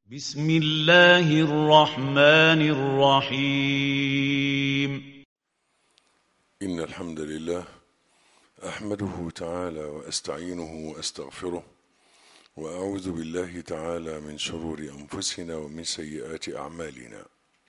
بسم الله الرحمن الرحيم. إن الحمد لله أحمده تعالى وأستعينه وأستغفره وأعوذ بالله تعالى من شرور أنفسنا ومن سيئات أعمالنا.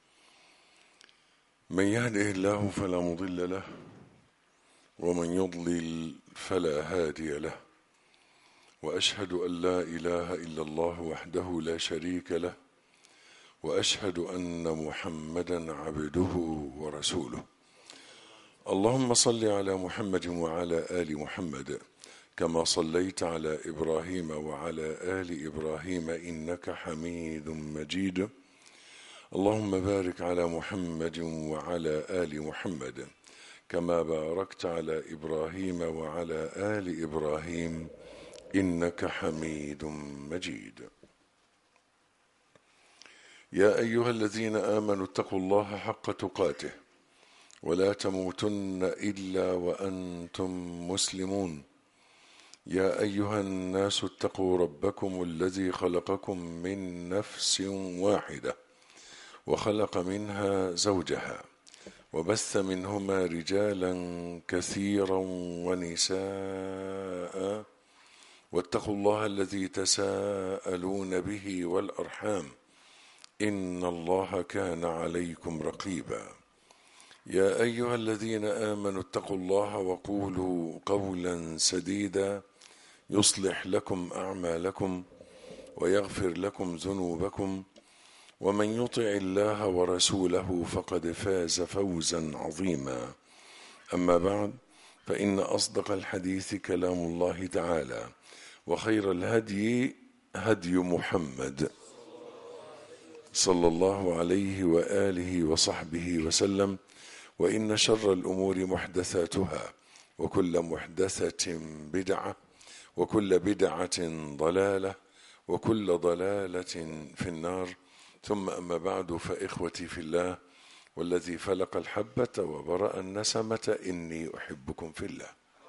من يهده الله فلا مضل له ومن يضلل فلا هادي له، وأشهد أن لا إله إلا الله وحده لا شريك له، وأشهد أن محمدا عبده ورسوله. اللهم صل على محمد وعلى آل محمد كما صليت على إبراهيم وعلى آل إبراهيم إنك حميد مجيد. اللهم بارك على محمد وعلى آل محمد كما باركت على إبراهيم وعلى آل إبراهيم إنك حميد مجيد. يا أيها الذين آمنوا اتقوا الله حق تقاته ولا تموتن إلا وأنتم مسلمون. يا أيها الناس اتقوا ربكم الذي خلقكم من نفس واحدة وخلق منها زوجها وبث منهما رجالا كثيرا ونساء، واتقوا الله الذي تساءلون به والأرحام إن الله كان عليكم رقيبا. يا أيها الذين آمنوا اتقوا الله وقولوا قولا سديدا يصلح لكم أعمالكم ويغفر لكم ذنوبكم، ومن يطع الله ورسوله فقد فاز فوزا عظيما. أما بعد، فإن أصدق الحديث كلام الله تعالى، وخير الهدي هدي محمد صلى الله عليه وآله وصحبه وسلم، وإن شر الأمور محدثاتها، وكل محدثة بدعة، وكل بدعة ضلالة، وكل ضلالة في النار. ثم أما بعد، فإخوتي في الله والذي فلق الحبة وبرأ النسمة إني أحبكم في الله،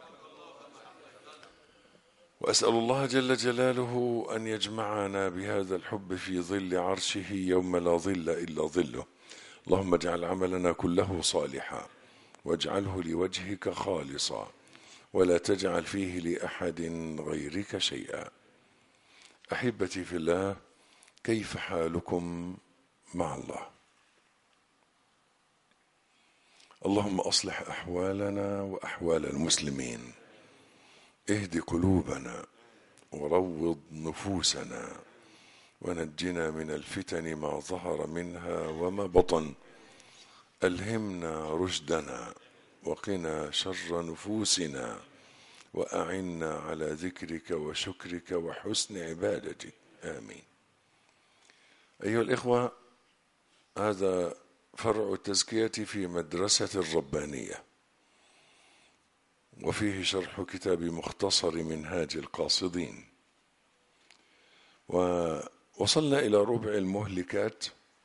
وأسأل الله جل جلاله أن يجمعنا بهذا الحب في ظل عرشه يوم لا ظل إلا ظله. اللهم اجعل عملنا كله صالحا واجعله لوجهك خالصا ولا تجعل فيه لأحد غيرك شيئا. أحبتي في الله، كيف حالكم مع الله؟ اللهم أصلح أحوالنا وأحوال المسلمين، اهد قلوبنا وروض نفوسنا، ونجنا من الفتن ما ظهر منها وما بطن. ألهمنا رشدنا وقنا شر نفوسنا، وأعنا على ذكرك وشكرك وحسن عبادتك، آمين. أيها الإخوة، هذا فرع التزكية في مدرسة الربانية، وفيه شرح كتاب مختصر منهاج القاصدين، ووصلنا إلى ربع المهلكات،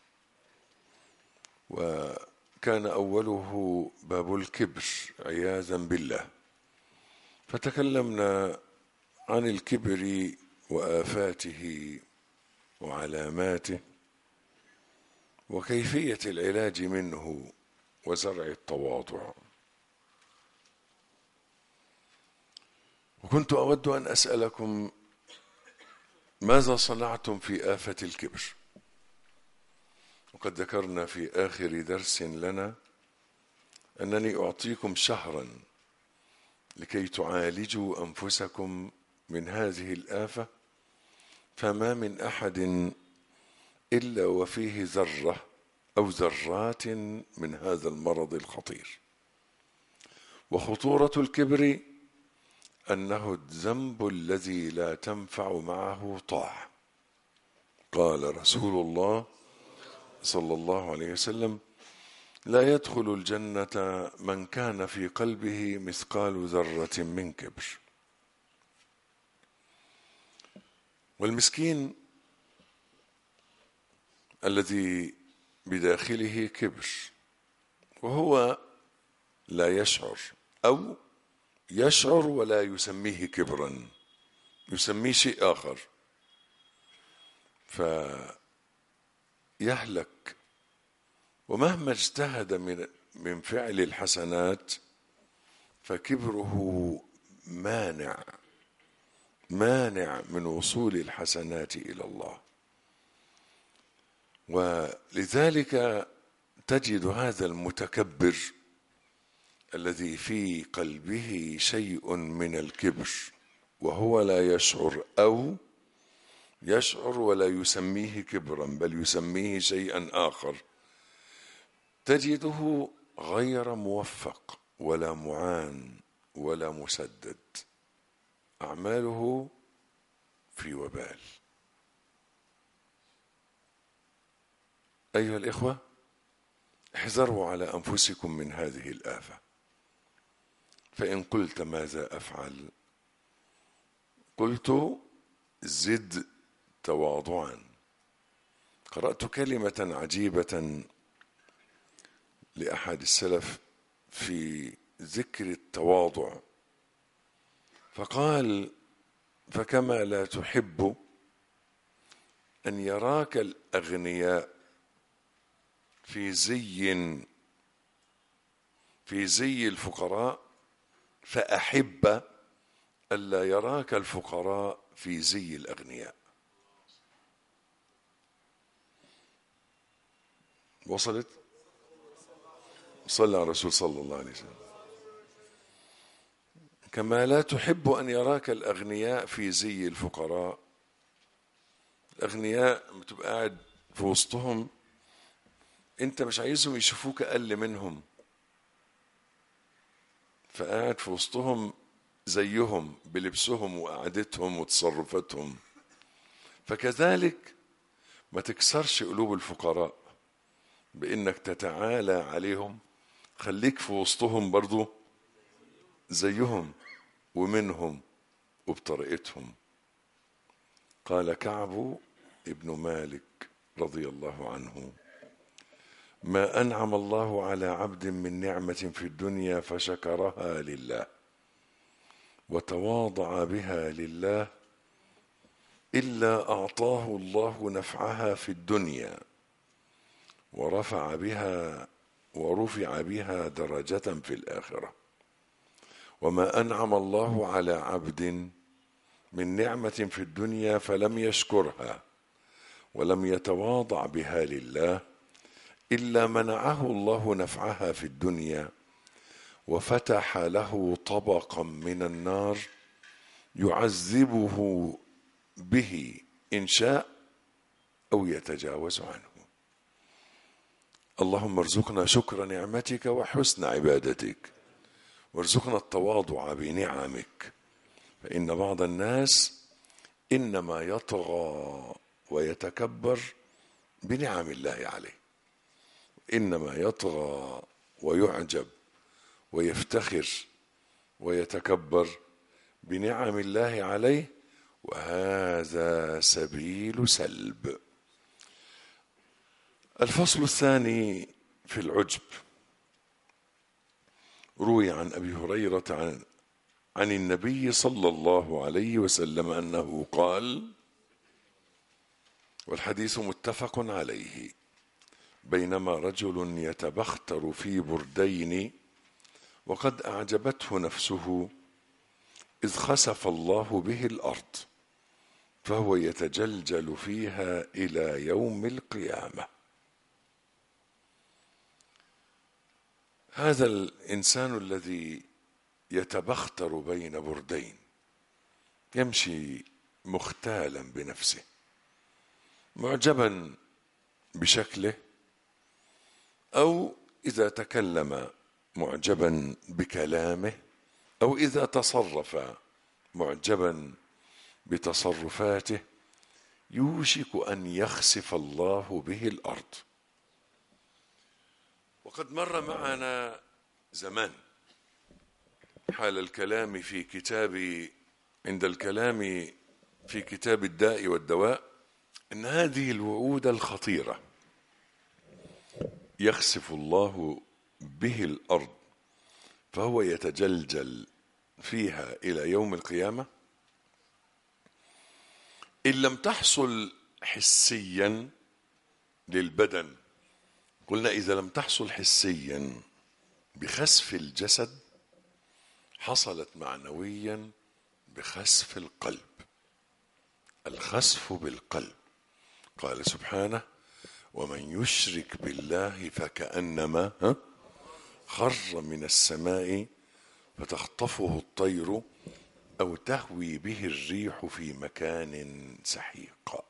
وكان أوله باب الكبر عياذا بالله. فتكلمنا عن الكبر وآفاته وعلاماته وكيفية العلاج منه وزرع التواضع. وكنت أود أن أسألكم: ماذا صنعتم في آفة الكبر؟ وقد ذكرنا في آخر درس لنا أنني أعطيكم شهرا لكي تعالجوا أنفسكم من هذه الآفة، فما من أحد إلا وفيه ذرة أو ذرات من هذا المرض الخطير. وخطورة الكبر أنه الذنب الذي لا تنفع معه طاعة. قال رسول الله صلى الله عليه وسلم: لا يدخل الجنة من كان في قلبه مثقال ذرة من كبر. والمسكين الذي بداخله كبر وهو لا يشعر، أو يشعر ولا يسميه كبرا، يسميه شيء آخر، يهلك، ومهما اجتهد من فعل الحسنات فكبره مانع من وصول الحسنات إلى الله. ولذلك تجد هذا المتكبر الذي في قلبه شيء من الكبر وهو لا يشعر، أو يشعر ولا يسميه كبرا بل يسميه شيئا آخر، تجده غير موفق ولا معان ولا مسدد، أعماله في وبال. أيها الإخوة، احذروا على أنفسكم من هذه الآفة. فإن قلت ماذا أفعل؟ قلت زد تواضعا. قرأت كلمة عجيبة لأحد السلف في ذكر التواضع، فقال: فكما لا تحب أن يراك الأغنياء في زي الفقراء، فأحب ألا يراك الفقراء في زي الأغنياء. وصلت؟ صلى على الرسول صلى الله عليه وسلم. كما لا تحب أن يراك الأغنياء في زي الفقراء. الأغنياء بتبقى قاعد في وسطهم، أنت مش عايزهم يشوفوك أقل منهم، فقاعد في وسطهم زيهم بلبسهم وقعدتهم وتصرفاتهم. فكذلك ما تكسرش قلوب الفقراء بإنك تتعالى عليهم، خليك في وسطهم برضو زيهم ومنهم وبطريقتهم. قال كعب ابن مالك رضي الله عنه: ما أنعم الله على عبد من نعمة في الدنيا فشكرها لله وتواضع بها لله إلا أعطاه الله نفعها في الدنيا ورفع بها درجة في الآخرة. وما أنعم الله على عبد من نعمة في الدنيا فلم يشكرها ولم يتواضع بها لله إلا منعه الله نفعها في الدنيا وفتح له طبقا من النار يعذبه به إن شاء أو يتجاوز عنه. اللهم ارزقنا شكر نعمتك وحسن عبادتك، وارزقنا التواضع بنعمك، فإن بعض الناس إنما يطغى ويتكبر بنعم الله عليه، إنما يطغى ويعجب ويفتخر ويتكبر بنعم الله عليه، وهذا سبيل سلب. الفصل الثاني في العجب. روي عن أبي هريرة عن النبي صلى الله عليه وسلم أنه قال، والحديث متفق عليه: بينما رجل يتبختر في بردين وقد أعجبته نفسه إذ خسف الله به الأرض فهو يتجلجل فيها إلى يوم القيامة. هذا الإنسان الذي يتبختر بين بردين يمشي مختالا بنفسه، معجبا بشكله، أو إذا تكلم معجبا بكلامه، أو إذا تصرف معجبا بتصرفاته، يوشك أن يخسف الله به الأرض. وقد مر معنا زمان حال الكلام في عند الكلام في كتاب الداء والدواء إن هذه الوعود الخطيرة يخسف الله به الأرض فهو يتجلجل فيها إلى يوم القيامة، إن لم تحصل حسيا للبدن. قلنا إذا لم تحصل حسيا بخسف الجسد حصلت معنويا بخسف القلب. الخسف بالقلب. قال سبحانه: ومن يشرك بالله فكأنما خر من السماء فتخطفه الطير أو تهوي به الريح في مكان سحيق.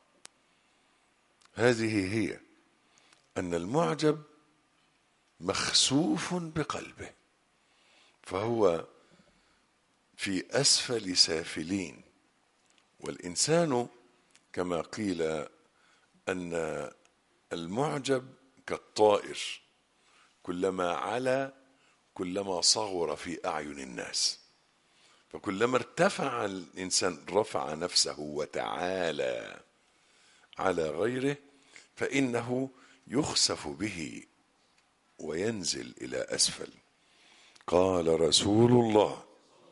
هذه هي أن المعجب مخسوف بقلبه، فهو في أسفل سافلين. والإنسان كما قيل أن المعجب كالطائر، كلما علا كلما صغر في أعين الناس. فكلما ارتفع الإنسان رفع نفسه وتعالى على غيره فإنه يخسف به وينزل إلى أسفل. قال رسول الله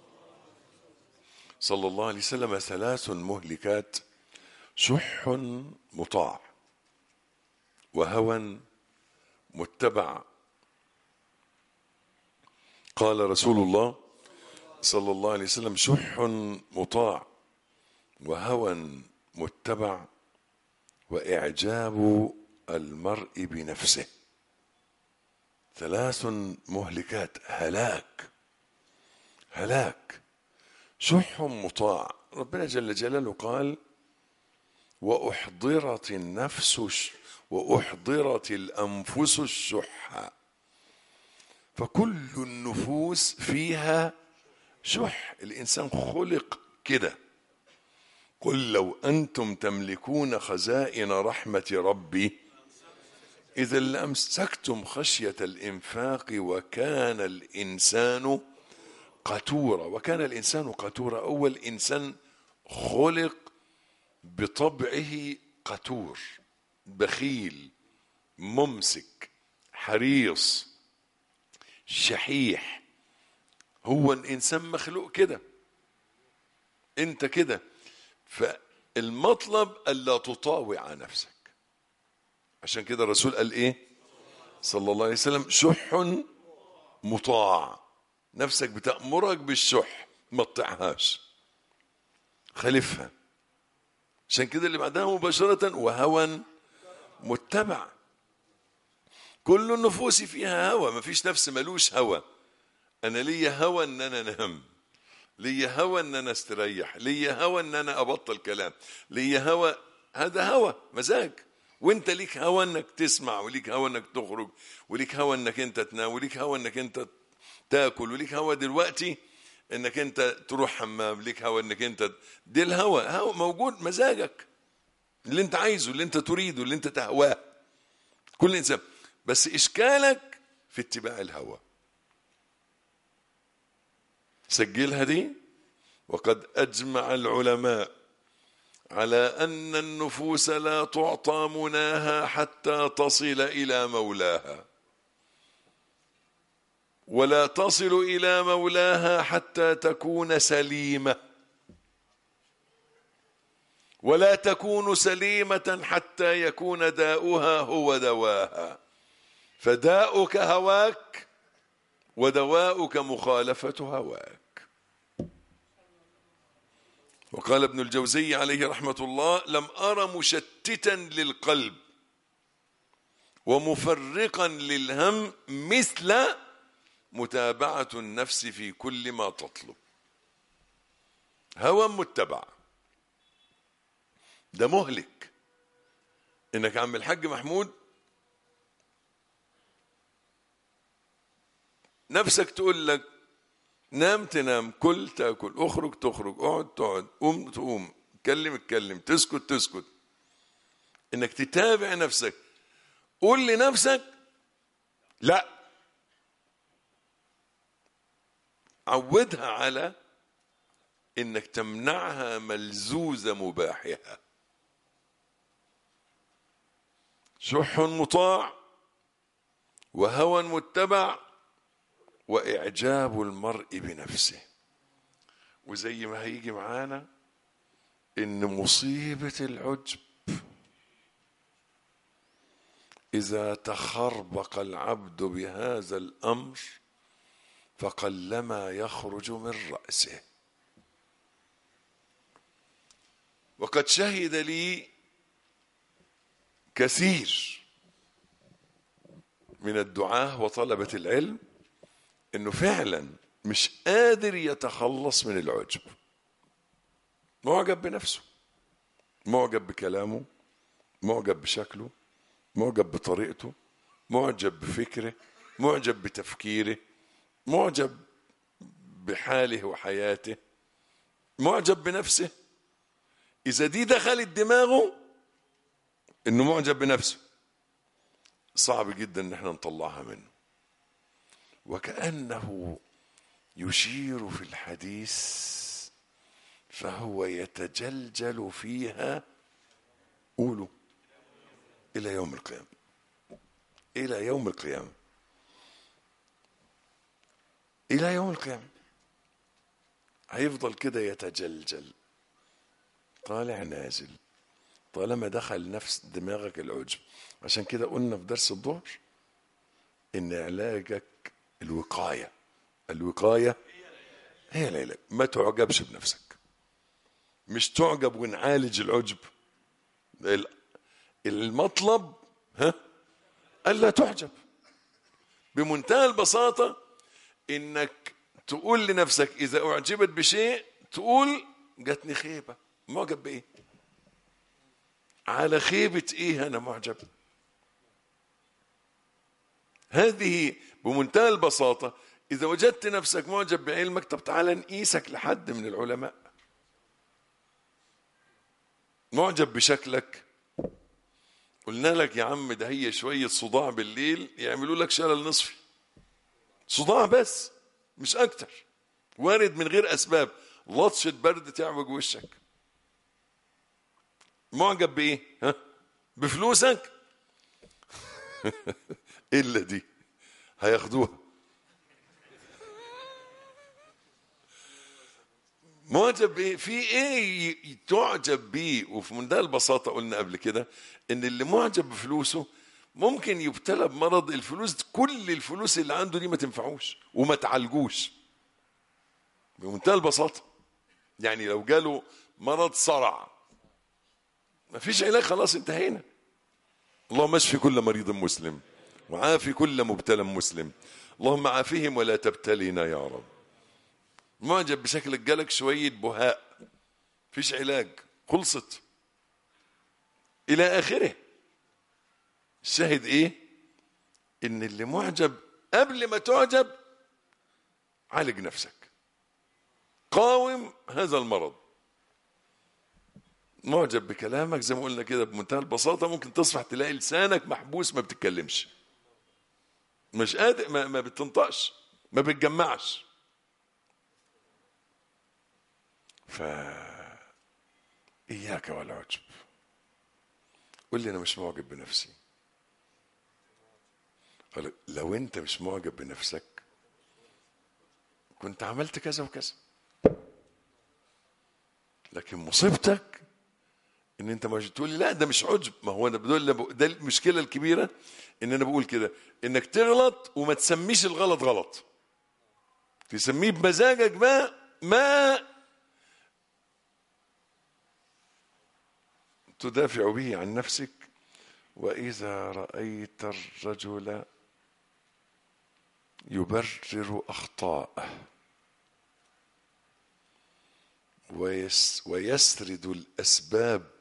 صلى الله عليه وسلم: 3 مهلكات: شح مطاع، وهوى متبع. قال رسول الله صلى الله عليه وسلم: شح مطاع، وهوى متبع، وإعجاب المرء بنفسه. 3 مهلكات، هلاك. شح مطاع، ربنا جل جلاله قال: وأحضرت الأنفس الشح. فكل النفوس فيها شح، الإنسان خلق كده. قل لو أنتم تملكون خزائن رحمة ربي إذا لأمسكتم خشية الإنفاق وكان الإنسان قتورا. أول إنسان خلق بطبعه قتور، بخيل، ممسك، حريص، شحيح. هو الإنسان مخلوق كده، أنت كده. فالمطلب ألا تطاوع نفسك. عشان كده الرسول قال إيه صلى الله عليه وسلم: شح مطاع. نفسك بتأمرك بالشح، ما تطيعهاش، خالفها. عشان كده اللي بعدها مباشرة: وهوى متبع. كل النفوس فيها هوى، ما فيش نفس ملوش هوى. أنا ليا هوى أن أنا أنام، ليا هوى أن أنا استريح، ليا هوى أن أنا أبطل كلام، ليا هوى. هذا هوى مزاج. وانت ليك هوى انك تسمع، وليك هوى انك تخرج، وليك هوى انك انت تنام، وليك هوى انك انت تاكل، وليك هوى دلوقتي انك انت تروح حمام، ليك هوى انك انت دي الهوى. هوى موجود، مزاجك اللي انت عايزه، اللي انت تريده، اللي انت تهواه، كل انسان. بس اشكالك في اتباع الهوى. سجلها دي. وقد اجمع العلماء على أن النفوس لا تعطى مناها حتى تصل إلى مولاها، ولا تصل إلى مولاها حتى تكون سليمة، ولا تكون سليمة حتى يكون داؤها هو دواها. فداؤك هواك، ودواؤك مخالفة هواك. وقال ابن الجوزي عليه رحمة الله: لم أر مشتتا للقلب ومفرقا للهم مثل متابعة النفس في كل ما تطلب. هوى متبع ده مهلك. انك عم الحاج محمود نفسك تقول لك نام تنام، كل تاكل، اخرج تخرج، اقعد تقعد، قوم تقوم، اتكلم اتكلم، تسكت تسكت. انك تتابع نفسك. قول لنفسك لا، عودها على انك تمنعها ملزوز مباحها. شح مطاع، وهوى متبع، وإعجاب المرء بنفسه. وزي ما هيجي معانا إن مصيبة العجب إذا تخربق العبد بهذا الأمر فقلما يخرج من رأسه. وقد شهد لي كثير من الدعاة وطلبة العلم إنه فعلا مش قادر يتخلص من العجب، معجب بنفسه، معجب بكلامه، معجب بشكله، معجب بطريقته، معجب بفكره، معجب بتفكيره، معجب بحاله وحياته، معجب بنفسه. إذا دي دخلت دماغه إنه معجب بنفسه، صعب جدا إن احنا نطلعها منه. وكأنه يشير في الحديث فهو يتجلجل فيها، قولوا، إلى يوم القيامة. إلى يوم القيامة، إلى يوم القيامة هيفضل كده يتجلجل، طالع نازل، طالما دخل نفس دماغك العجب. عشان كده قلنا في درس الظهر إن علاجك الوقاية. الوقاية هي العلاج. ما تعجبش بنفسك، مش تعجب ونعالج العجب. المطلب ألا تعجب. بمنتهى البساطة إنك تقول لنفسك إذا أعجبت بشيء تقول جاتني خيبة. معجب بإيه؟ على خيبة إيه أنا معجب؟ هذه بمنتهى البساطة. إذا وجدت نفسك معجب بعلمك، طب تعالى نقيسك لحد من العلماء. معجب بشكلك، قلنا لك يا عم ده هي شوية صداع بالليل يعملوا لك شلل نصفي، صداع بس مش أكتر، وارد من غير أسباب، لطشة برد تعوج وشك. معجب بإيه؟ بفلوسك؟ إلا دي هياخدوها. معجب بإيه؟ في إيه تعجب بيه؟ وفي منتهى البساطة قلنا قبل كده إن اللي معجب بفلوسه ممكن يبتلى بمرض الفلوس، كل الفلوس اللي عنده دي ما تنفعوش وما تعالجوش. بمنتهى البساطة يعني لو جاله مرض صرع ما فيش علاج، خلاص انتهينا. اللهم اشفي كل مريض مسلم وعافي كل مبتلى مسلم، اللهم عافهم ولا تبتلينا يا رب. معجب بشكلك، جالك شوية بهاء، فيش علاج، خلصت، إلى آخره. الشاهد إيه؟ إن اللي معجب قبل ما تعجب عالج نفسك، قاوم هذا المرض. معجب بكلامك زي ما قلنا كده بمنتهى البساطة، ممكن تصبح تلاقي لسانك محبوس ما بتتكلمش، مش قادر، ما بتنطقش، ما بتجمعش. إياك والعجب. قل لي أنا مش معجب بنفسي. قال لو أنت مش معجب بنفسك كنت عملت كذا وكذا، لكن مصيبتك ان انت مش تقول لي لا ده مش عجب. ما هو انا بدول ده المشكله الكبيره، ان انا بقول كده انك تغلط وما تسميش الغلط غلط، تسميه بمزاجك بقى ما تدافع به عن نفسك. واذا رايت الرجل يبرر اخطاءه ويسرد الاسباب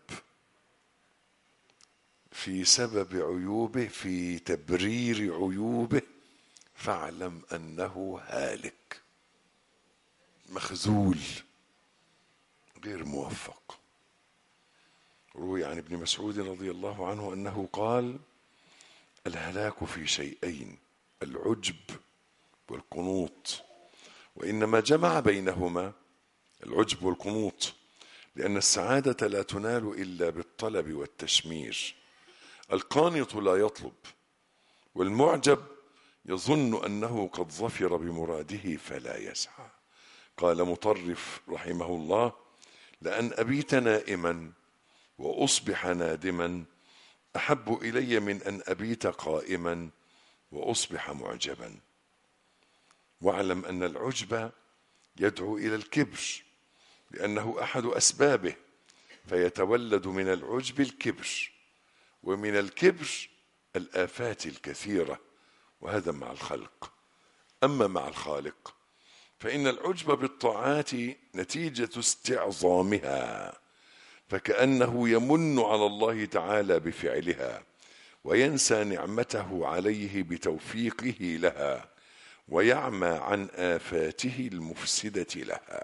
في سبب عيوبه، في تبرير عيوبه، فاعلم انه هالك، مخذول، غير موفق. روي عن ابن مسعود رضي الله عنه انه قال: الهلاك في شيئين، العجب والقنوط، وانما جمع بينهما العجب والقنوط لان السعاده لا تنال الا بالطلب والتشمير. القانط لا يطلب، والمعجب يظن أنه قد ظفر بمراده فلا يسعى. قال مطرف رحمه الله: لأن أبيت نائما وأصبح نادما أحب إلي من أن أبيت قائما وأصبح معجبا. واعلم أن العجب يدعو إلى الكبر لأنه أحد أسبابه، فيتولد من العجب الكبر، ومن الكبر الآفات الكثيرة، وهذا مع الخلق. أما مع الخالق فإن العجب بالطاعات نتيجة استعظامها، فكأنه يمن على الله تعالى بفعلها، وينسى نعمته عليه بتوفيقه لها، ويعمى عن آفاته المفسدة لها.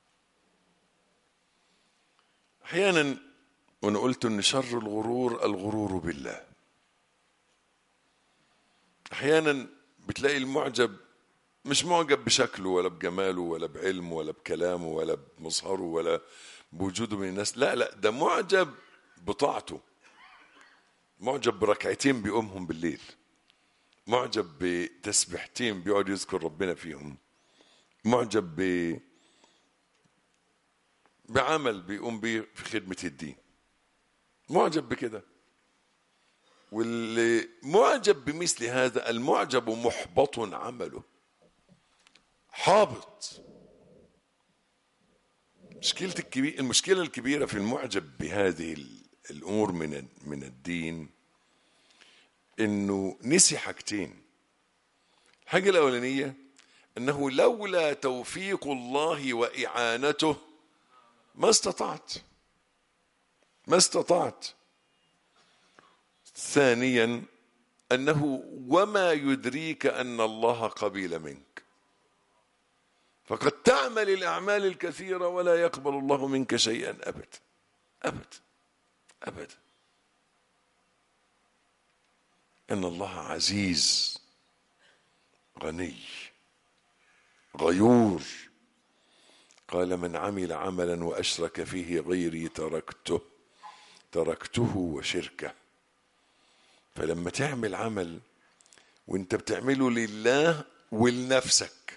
أحيانا وأنا قلت أن شر الغرور بالله. أحيانا بتلاقي المعجب مش معجب بشكله ولا بجماله ولا بعلمه ولا بكلامه ولا بمظهره ولا بوجوده من الناس، لا، ده معجب بطاعته، معجب بركعتين بيقومهم بالليل، معجب بتسبيحتين بيقعد يذكر ربنا فيهم، معجب بعمل بيقوم بيه في خدمة الدين، معجب بكده. واللي معجب بمثل هذا، المعجب محبط عمله، حابط. المشكلة الكبيرة في المعجب بهذه الأمور من الدين إنه نسي حاجتين. الحاجة الأولانية أنه لولا توفيق الله وإعانته ما استطعت. ثانيا أنه وما يدريك أن الله قبل منك، فقد تعمل الأعمال الكثيرة ولا يقبل الله منك شيئا أبدا. إن الله عزيز غني غيور. قال من عمل عملا وأشرك فيه غيري تركته وشركه. فلما تعمل عمل وانت بتعمله لله ولنفسك،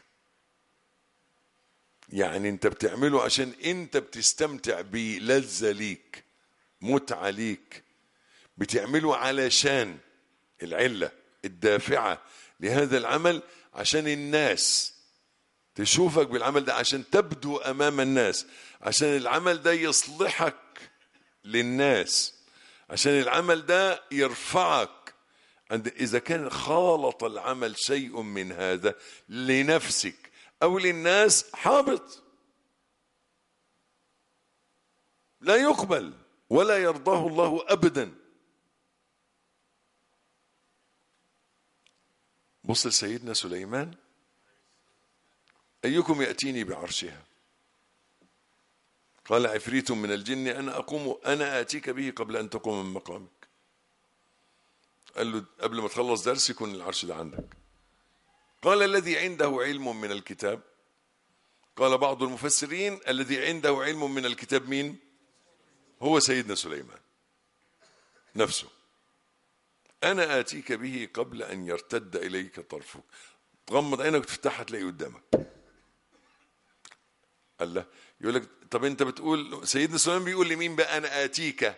يعني انت بتعمله عشان انت بتستمتع بيه، لذة ليك، متعة ليك، بتعمله علشان العلة الدافعة لهذا العمل عشان الناس تشوفك بالعمل ده، عشان تبدو أمام الناس، عشان العمل ده يصلحك للناس، عشان العمل ده يرفعك. إذا كان خالط العمل شيء من هذا لنفسك أو للناس، حابط، لا يقبل ولا يرضاه الله أبدا. بص لسيدنا سليمان: أيكم يأتيني بعرشها؟ قال عفريت من الجن أنا آتيك به قبل أن تقوم من مقامك. قال له قبل ما تخلص درس يكون العرش ده عندك. قال الذي عنده علم من الكتاب. قال بعض المفسرين الذي عنده علم من الكتاب مين؟ هو سيدنا سليمان نفسه. أنا آتيك به قبل أن يرتد إليك طرفك. تغمض عينك وتفتحها تلاقي قدامك. الله يقول لك طب أنت بتقول سيدنا سليمان بيقول لمين بقى أنا آتيك؟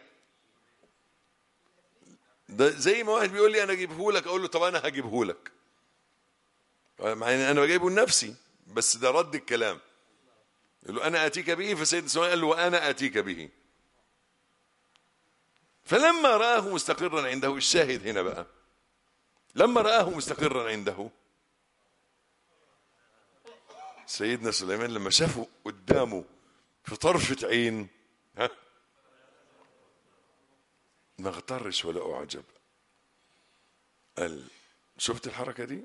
ده زي ما واحد بيقول لي أنا أجيبه لك، أقول له طب أنا هجيبه لك، مع أن أنا بجيبه لنفسي، بس ده رد الكلام. يقول له أنا آتيك به، فسيدنا سليمان قال له وأنا آتيك به. فلما رآه مستقرا عنده، الشاهد هنا بقى، لما رآه مستقرا عنده سيدنا سليمان، لما شافه قدامه في طرفة عين، ما اغترش ولا أعجب. قال شفت الحركة دي؟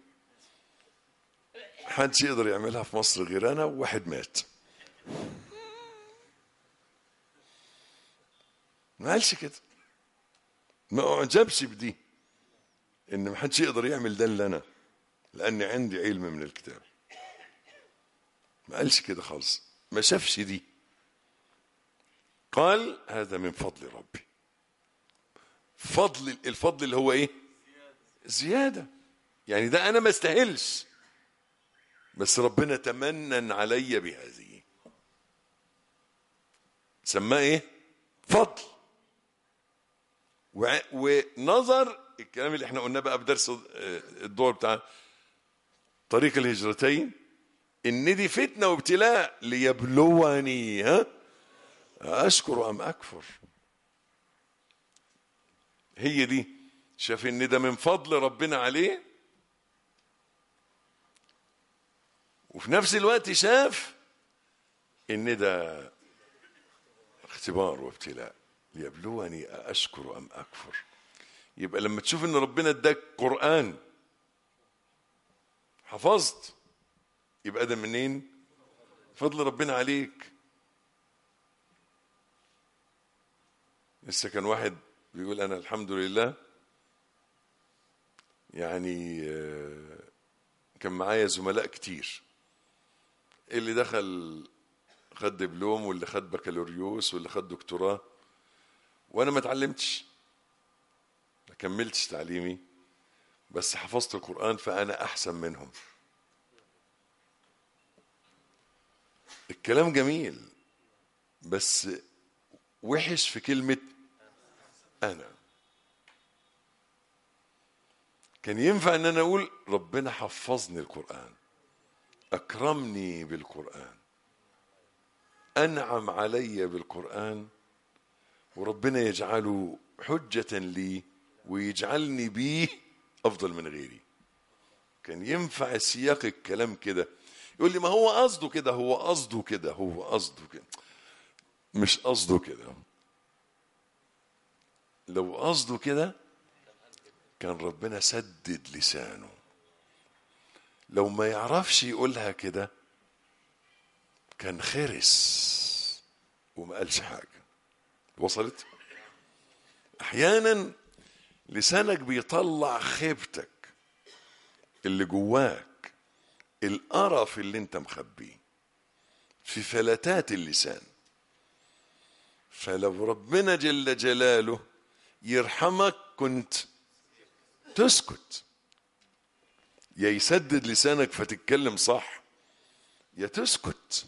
محدش يقدر يعملها في مصر غير أنا وواحد مات. ما قالش كده، ما أعجبش بدي، إن محدش يقدر يعمل ده إلا أنا لأني عندي علم من الكتاب. ما قالش كده خالص، ما شافش دي. قال هذا من فضل ربي. الفضل اللي هو ايه؟ زيادة. يعني ده انا ما استاهلش، بس ربنا تمنن علي بهذه، سماه ايه؟ فضل. ونظر الكلام اللي احنا قلناه بقى في درس الدور بتاع طريق الهجرتين، ان دي فتنه وابتلاء ليبلوني اشكر ام اكفر. هي دي، شاف ان ده من فضل ربنا عليه، وفي نفس الوقت شاف ان ده اختبار وابتلاء ليبلوني أشكر أم أكفر. يبقى لما تشوف ان ربنا اداك قرآن حفظت، يبقى ده منين؟ فضل ربنا عليك. لسه كان واحد بيقول انا الحمد لله يعني كان معايا زملاء كتير، اللي دخل خد دبلوم واللي خد بكالوريوس واللي خد دكتوراه، وانا ما اتعلمتش، ما كملتش تعليمي، بس حفظت القرآن فانا احسن منهم. الكلام جميل، بس وحش في كلمة انا. كان ينفع ان انا اقول ربنا حفظني القرآن، اكرمني بالقرآن، انعم علي بالقرآن، وربنا يجعله حجة لي ويجعلني بيه افضل من غيري. كان ينفع سياق الكلام كده. يقول لي ما هو قصده كده، هو قصده كده، هو قصده كده. مش قصده كده. لو قصده كده كان ربنا سدد لسانه. لو ما يعرفش يقولها كده كان خرس وما قالش حاجة. وصلت؟ احيانا لسانك بيطلع خيبتك اللي جواك، القرف اللي انت مخبيه في فلتات اللسان. فلو ربنا جل جلاله يرحمك كنت تسكت، يا يسدد لسانك فتتكلم صح، يا تسكت.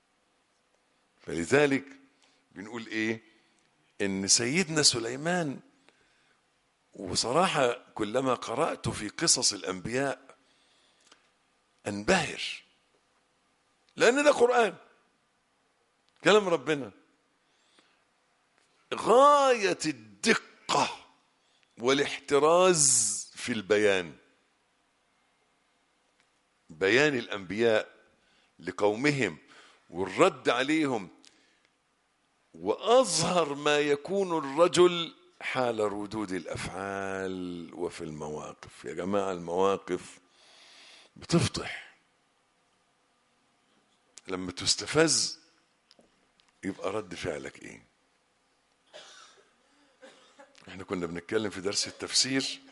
فلذلك بنقول ايه؟ ان سيدنا سليمان، وصراحة كلما قرأت في قصص الأنبياء أنبهر، لأن ده قرآن كلام ربنا، غاية الدقة والاحتراز في البيان. بيان الأنبياء لقومهم والرد عليهم، وأظهر ما يكون الرجل حال ردود الأفعال وفي المواقف. يا جماعة المواقف بتفضح. لما تستفز يبقى رد فعلك ايه؟ احنا كنا بنتكلم في درس التفسير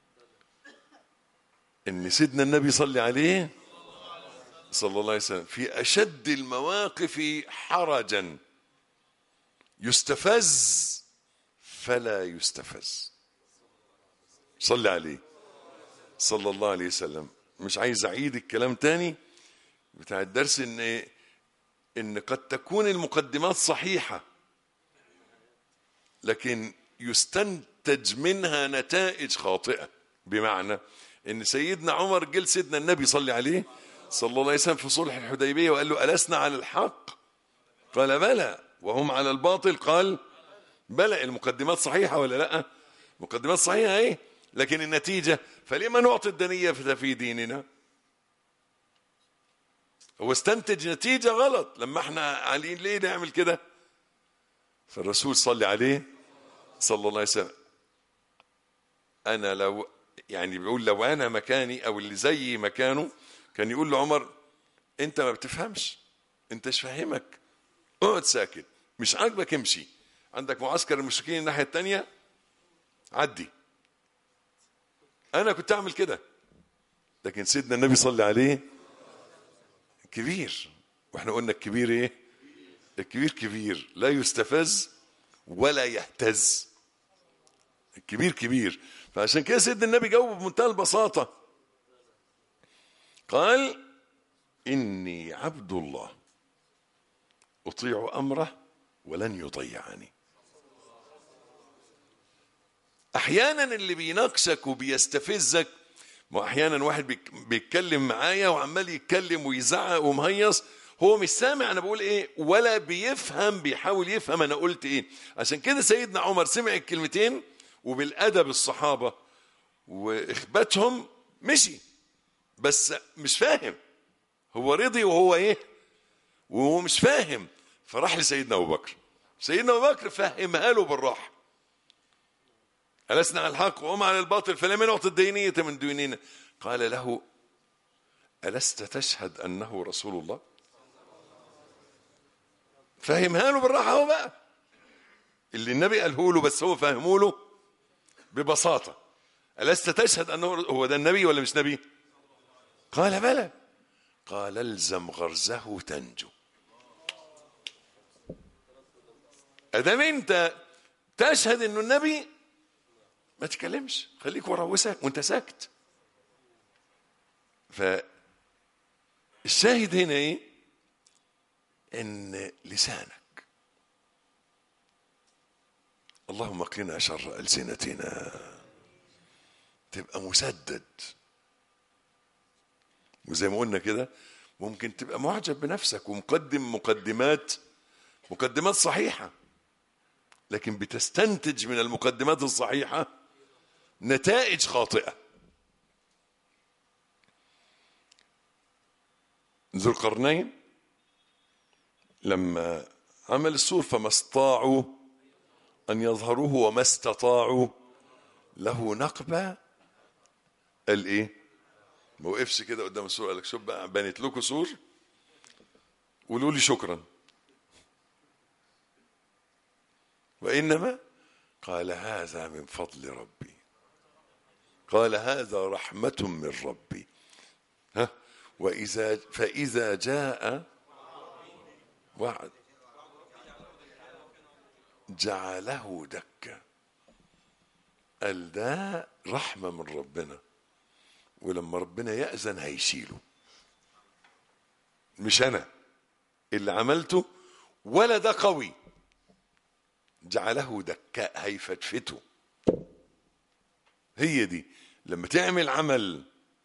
ان سيدنا النبي صلى عليه صلى الله عليه وسلم في اشد المواقف حرجا يستفز فلا يستفز. صلى عليه صلى الله عليه وسلم. مش عايز اعيد الكلام تاني بتاع الدرس، ان قد تكون المقدمات صحيحة لكن يستنتج منها نتائج خاطئة. بمعنى ان سيدنا عمر جل سيدنا النبي صلى عليه صلى الله عليه وسلم في صلح الحديبية وقال له ألسنا على الحق؟ قال بلى وهم على الباطل. قال بلى. المقدمات صحيحة ولا لا؟ مقدمات صحيحة ايه، لكن النتيجة فلما نعطي الدنية في ديننا؟ هو استنتج نتيجة غلط. لما احنا عالين ليه نعمل كده؟ فالرسول صلى عليه صلى الله عليه وسلم انا لو يعني بيقول لو انا مكاني او اللي زي مكانه كان يقول لعمر انت ما بتفهمش، انت مش فاهمك، اقعد ساكت، مش عاجبك امشي، عندك معسكر المشركين الناحية التانية عدي. انا كنت اعمل كده، لكن سيدنا النبي صلى عليه كبير، واحنا قلنا الكبير ايه؟ الكبير كبير لا يستفز ولا يهتز. الكبير كبير. فعشان كده سيدنا النبي جاوب بمنتهى البساطة، قال إني عبد الله أطيع أمره ولن يضيعني. احيانا اللي بيناقشك وبيستفزك، ما احيانا واحد بيتكلم معايا وعمال يتكلم ويزعق ومهيص، هو مش سامع انا بقول ايه ولا بيفهم، بيحاول يفهم انا قلت ايه. عشان كده سيدنا عمر سمع الكلمتين وبالادب الصحابه واخباتهم مشي، بس مش فاهم، هو رضي وهو ايه وهو مش فاهم، فراح لسيدنا ابو بكر. سيدنا ابو بكر فهمها له بالراحه، ألسنا على الحق وهم على الباطل فلم نعطي الدينية من ديننا. قال له ألست تشهد أنه رسول الله؟ فهمها له بالراحة هو بقى اللي النبي قاله له، بس هو فهمه له ببساطة. ألست تشهد أنه هو ده النبي ولا مش نبي؟ قال بلى. قال الزم غرزه تنجو. أدام أنت تشهد أنه النبي ما تكلمش، خليك ورا وانت ساكت. فالشاهد هنا ايه؟ ان لسانك، اللهم قنا شر ألسنتنا، تبقى مسدد. وزي ما قلنا كده ممكن تبقى معجب بنفسك ومقدم مقدمات صحيحة، لكن بتستنتج من المقدمات الصحيحة نتائج خاطئة. ذو القرنين لما عمل السور فما استطاعوا أن يظهروه وما استطاعوا له نقبة. قال إيه؟ ما وقفش كده قدام السور قال لك شوف بقى بنيت لكم سور قولوا لي شكرا، وإنما قال هذا من فضل ربي، قال هذا رحمة من ربي. فإذا جاء وعد جعله دكا. قال ده رحمة من ربنا، ولما ربنا يأذن هيشيله، مش أنا اللي عملته ولا ده قوي. جعله دكا هيفتفته. هي دي لما تعمل عمل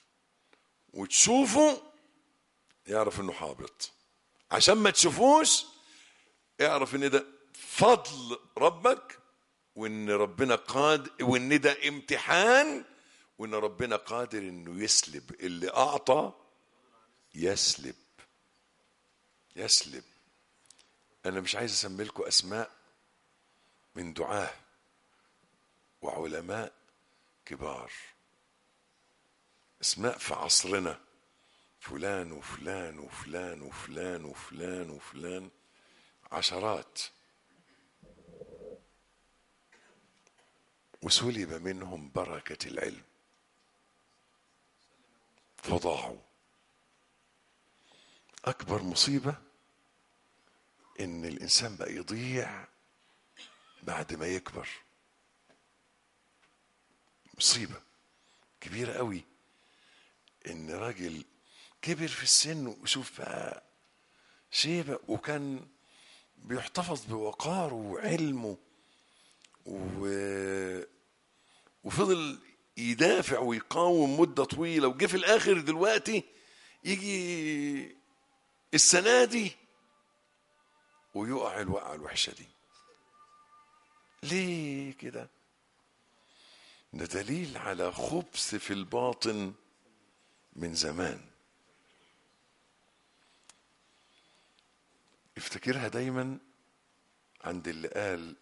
وتشوفه يعرف انه حابط، عشان ما تشوفوش اعرف ان ده فضل ربك، وان ربنا قادر، وان ده امتحان، وان ربنا قادر انه يسلب اللي اعطى. يسلب. انا مش عايز اسمي لكم اسماء من دعاة وعلماء كبار، اسماء في عصرنا، فلان وفلان وفلان وفلان وفلان وفلان، عشرات، وسلب منهم بركة العلم فضاعوا. أكبر مصيبة إن الإنسان بقى يضيع بعد ما يكبر، مصيبة كبيرة قوي. إن راجل كبر في السن وشوف بقى شيبة وكان بيحتفظ بوقاره وعلمه وفضل يدافع ويقاوم مدة طويلة، وجه في الآخر دلوقتي يجي السنة دي ويقع الوقعة الوحشة دي. ليه كده؟ ده دليل على خبث في الباطن من زمان. افتكرها دايما عند اللي قال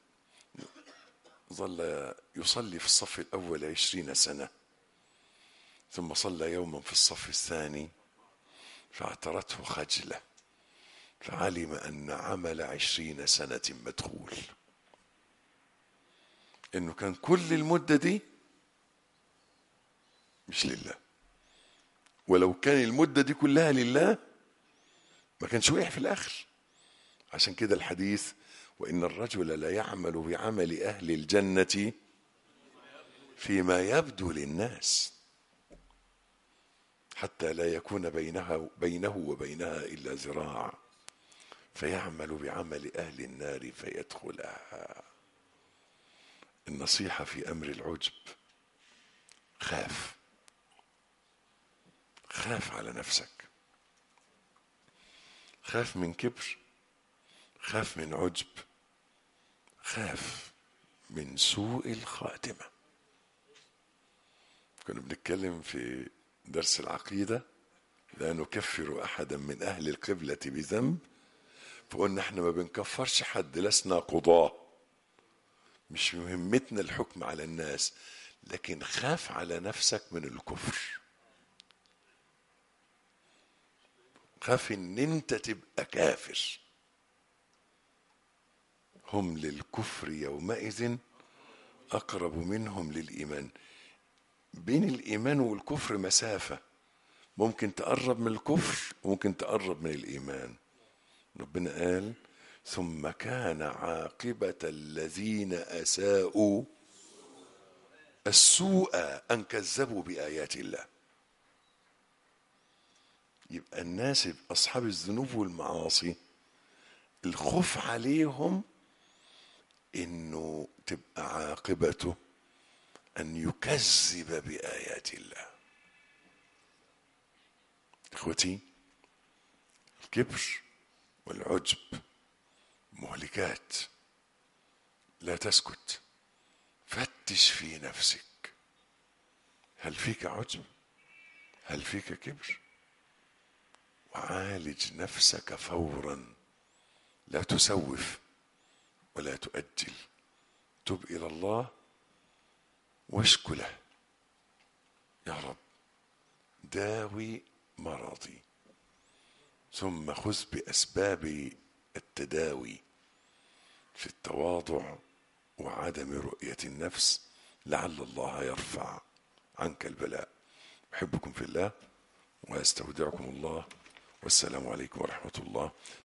ظل يصلي في الصف الأول 20 سنة، ثم صلى يوما في الصف الثاني فاعترته خجلة فعلم أن عمل 20 سنة مدخول. إنه كان كل المدة دي مش لله، ولو كان المدة دي كلها لله ما كانش وقع في الآخر. عشان كده الحديث وإن الرجل لا يعمل بعمل أهل الجنة فيما يبدو للناس حتى لا يكون بينه وبينها إلا ذراع فيعمل بعمل أهل النار فيدخلها. النصيحة في أمر العجب، خاف على نفسك، خاف من كبر، خاف من عجب، خاف من سوء الخاتمة. كنا بنتكلم في درس العقيدة لا نكفر أحدا من أهل القبلة بذنب، فقلنا احنا ما بنكفرش حد، لسنا قضاة، مش مهمتنا الحكم على الناس، لكن خاف على نفسك من الكفر، خاف ان انت تبقى كافر. هم للكفر يومئذ اقرب منهم للايمان. بين الايمان والكفر مسافة، ممكن تقرب من الكفر وممكن تقرب من الايمان. ربنا قال ثم كان عاقبة الذين اساءوا السوء ان كذبوا بايات الله. يبقى الناس اصحاب الذنوب والمعاصي الخوف عليهم انه تبقى عاقبته ان يكذب بايات الله. اخوتي، الكبر والعجب مهلكات، لا تسكت، فتش في نفسك، هل فيك عجب؟ هل فيك كبر؟ وعالج نفسك فورا، لا تسوف ولا تؤجل، تب إلى الله واشكو له، يا رب داوي مرضي، ثم خذ بأسباب التداوي في التواضع وعدم رؤية النفس، لعل الله يرفع عنك البلاء. أحبكم في الله وأستودعكم الله، والسلام عليكم ورحمة الله.